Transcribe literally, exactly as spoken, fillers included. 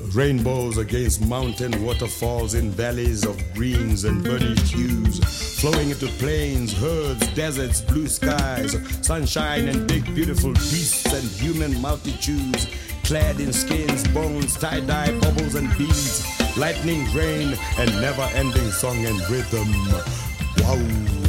Rainbows against mountain waterfalls in valleys of greens and burnished hues, flowing into plains, herds, deserts, blue skies, sunshine and big beautiful beasts and human multitudes, clad in skins, bones, tie-dye, bubbles and beads, lightning, rain, and never-ending song and rhythm. Wow!